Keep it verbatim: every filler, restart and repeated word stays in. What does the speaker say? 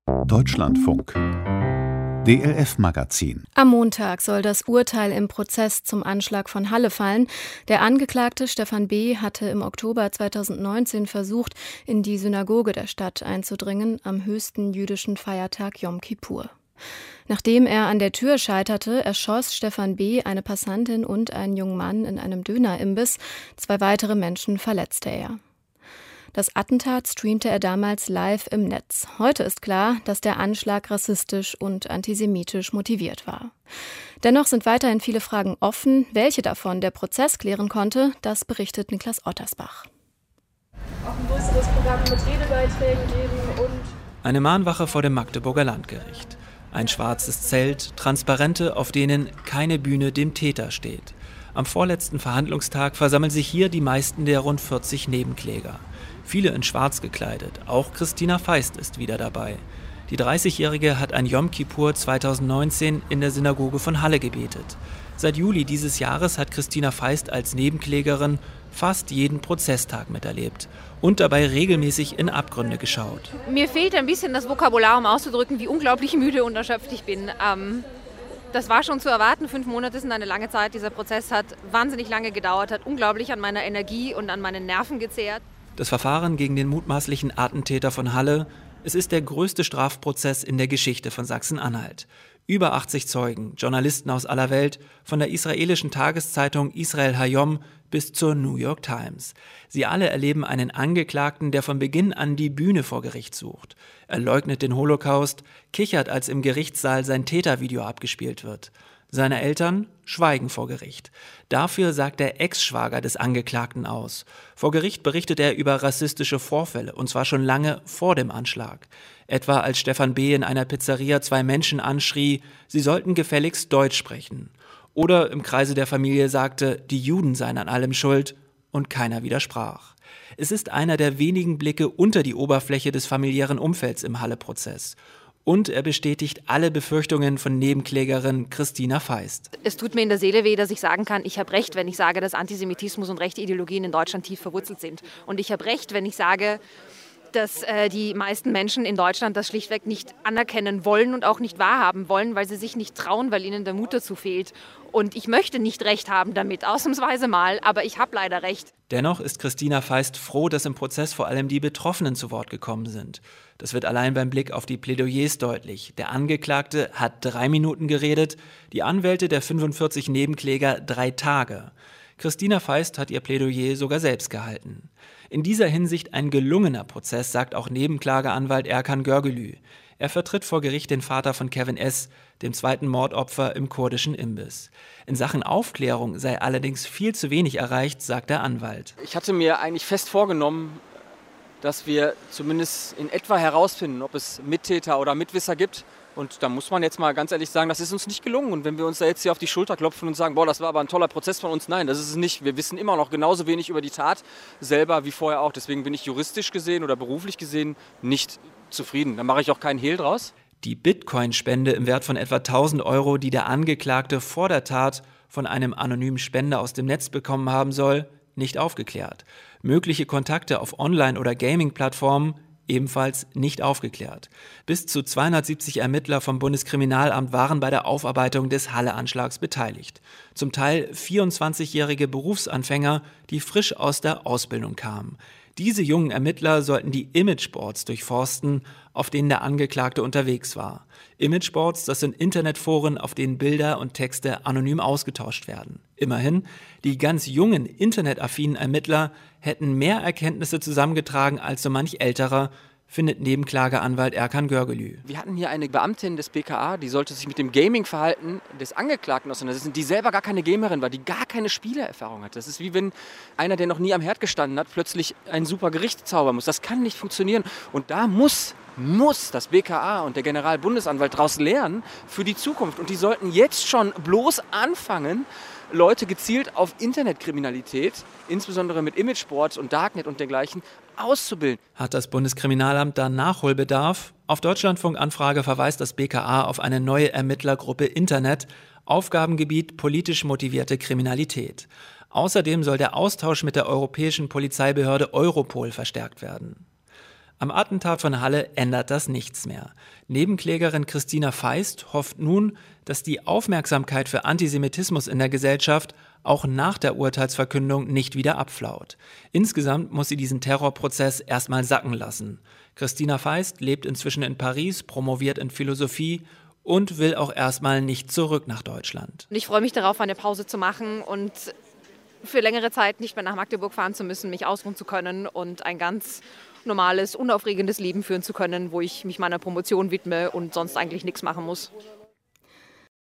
Deutschlandfunk D L F-Magazin. Am Montag soll das Urteil im Prozess zum Anschlag von Halle fallen. Der Angeklagte Stefan B. hatte im Oktober zweitausendneunzehn versucht, in die Synagoge der Stadt einzudringen, am höchsten jüdischen Feiertag Jom Kippur. Nachdem er an der Tür scheiterte, erschoss Stefan B. eine Passantin und einen jungen Mann in einem Dönerimbiss. Zwei weitere Menschen verletzte er. Das Attentat streamte er damals live im Netz. Heute ist klar, dass der Anschlag rassistisch und antisemitisch motiviert war. Dennoch sind weiterhin viele Fragen offen. Welche davon der Prozess klären konnte, das berichtet Niklas Ottersbach. Auch ein größeres Programm mit Redebeiträgen geben und... Eine Mahnwache vor dem Magdeburger Landgericht. Ein schwarzes Zelt, Transparente, auf denen keine Bühne dem Täter steht. Am vorletzten Verhandlungstag versammeln sich hier die meisten der rund vierzig Nebenkläger. Viele in schwarz gekleidet, auch Christina Feist ist wieder dabei. Die dreißigjährige hat an Jom Kippur zweitausendneunzehn in der Synagoge von Halle gebetet. Seit Juli dieses Jahres hat Christina Feist als Nebenklägerin fast jeden Prozesstag miterlebt und dabei regelmäßig in Abgründe geschaut. Mir fehlt ein bisschen das Vokabular, um auszudrücken, wie unglaublich müde und erschöpft ich bin. Ähm Das war schon zu erwarten. Fünf Monate sind eine lange Zeit. Dieser Prozess hat wahnsinnig lange gedauert, hat unglaublich an meiner Energie und an meinen Nerven gezehrt. Das Verfahren gegen den mutmaßlichen Attentäter von Halle, es ist der größte Strafprozess in der Geschichte von Sachsen-Anhalt. Über achtzig Zeugen, Journalisten aus aller Welt, von der israelischen Tageszeitung Israel Hayom bis zur New York Times. Sie alle erleben einen Angeklagten, der von Beginn an die Bühne vor Gericht sucht. Er leugnet den Holocaust, kichert, als im Gerichtssaal sein Tätervideo abgespielt wird. Seine Eltern schweigen vor Gericht. Dafür sagt der Ex-Schwager des Angeklagten aus. Vor Gericht berichtet er über rassistische Vorfälle, und zwar schon lange vor dem Anschlag. Etwa als Stefan B. in einer Pizzeria zwei Menschen anschrie, sie sollten gefälligst Deutsch sprechen. Oder im Kreise der Familie sagte, die Juden seien an allem schuld, und keiner widersprach. Es ist einer der wenigen Blicke unter die Oberfläche des familiären Umfelds im Halle-Prozess. Und er bestätigt alle Befürchtungen von Nebenklägerin Christina Feist. Es tut mir in der Seele weh, dass ich sagen kann, ich habe recht, wenn ich sage, dass Antisemitismus und rechte Ideologien in Deutschland tief verwurzelt sind. Und ich habe recht, wenn ich sage, dass äh, die meisten Menschen in Deutschland das schlichtweg nicht anerkennen wollen und auch nicht wahrhaben wollen, weil sie sich nicht trauen, weil ihnen der Mut dazu fehlt. Und ich möchte nicht recht haben damit, ausnahmsweise mal, aber ich habe leider recht. Dennoch ist Christina Feist froh, dass im Prozess vor allem die Betroffenen zu Wort gekommen sind. Das wird allein beim Blick auf die Plädoyers deutlich. Der Angeklagte hat drei Minuten geredet, die Anwälte der fünfundvierzig Nebenkläger drei Tage. Christina Feist hat ihr Plädoyer sogar selbst gehalten. In dieser Hinsicht ein gelungener Prozess, sagt auch Nebenklageanwalt Erkan Görgelü. Er vertritt vor Gericht den Vater von Kevin S., dem zweiten Mordopfer im kurdischen Imbiss. In Sachen Aufklärung sei allerdings viel zu wenig erreicht, sagt der Anwalt. Ich hatte mir eigentlich fest vorgenommen, dass wir zumindest in etwa herausfinden, ob es Mittäter oder Mitwisser gibt. Und da muss man jetzt mal ganz ehrlich sagen, das ist uns nicht gelungen. Und wenn wir uns da jetzt hier auf die Schulter klopfen und sagen, boah, das war aber ein toller Prozess von uns, nein, das ist es nicht. Wir wissen immer noch genauso wenig über die Tat selber wie vorher auch. Deswegen bin ich juristisch gesehen oder beruflich gesehen nicht zufrieden. Da mache ich auch keinen Hehl draus. Die Bitcoin-Spende im Wert von etwa tausend Euro, die der Angeklagte vor der Tat von einem anonymen Spender aus dem Netz bekommen haben soll, nicht aufgeklärt. Mögliche Kontakte auf Online- oder Gaming-Plattformen ebenfalls nicht aufgeklärt. Bis zu zweihundertsiebzig Ermittler vom Bundeskriminalamt waren bei der Aufarbeitung des Halle-Anschlags beteiligt. Zum Teil vierundzwanzigjährige Berufsanfänger, die frisch aus der Ausbildung kamen. Diese jungen Ermittler sollten die Imageboards durchforsten, auf denen der Angeklagte unterwegs war. Imageboards, das sind Internetforen, auf denen Bilder und Texte anonym ausgetauscht werden. Immerhin, die ganz jungen, internetaffinen Ermittler hätten mehr Erkenntnisse zusammengetragen als so manch älterer, findet Nebenklageanwalt Erkan Görgelü. Wir hatten hier eine Beamtin des B K A, die sollte sich mit dem Gaming-Verhalten des Angeklagten auseinandersetzen, die selber gar keine Gamerin war, die gar keine Spielererfahrung hat. Das ist wie wenn einer, der noch nie am Herd gestanden hat, plötzlich ein super Gericht zaubern muss. Das kann nicht funktionieren. Und da muss, muss das B K A und der Generalbundesanwalt daraus lernen für die Zukunft. Und die sollten jetzt schon bloß anfangen, Leute gezielt auf Internetkriminalität, insbesondere mit Imageboards und Darknet und dergleichen, auszubilden. Hat das Bundeskriminalamt da Nachholbedarf? Auf Deutschlandfunk-Anfrage verweist das B K A auf eine neue Ermittlergruppe Internet, Aufgabengebiet politisch motivierte Kriminalität. Außerdem soll der Austausch mit der europäischen Polizeibehörde Europol verstärkt werden. Am Attentat von Halle ändert das nichts mehr. Nebenklägerin Christina Feist hofft nun, dass die Aufmerksamkeit für Antisemitismus in der Gesellschaft auch nach der Urteilsverkündung nicht wieder abflaut. Insgesamt muss sie diesen Terrorprozess erstmal sacken lassen. Christina Feist lebt inzwischen in Paris, promoviert in Philosophie und will auch erstmal nicht zurück nach Deutschland. Ich freue mich darauf, eine Pause zu machen und für längere Zeit nicht mehr nach Magdeburg fahren zu müssen, mich ausruhen zu können und ein ganz normales, unaufregendes Leben führen zu können, wo ich mich meiner Promotion widme und sonst eigentlich nichts machen muss.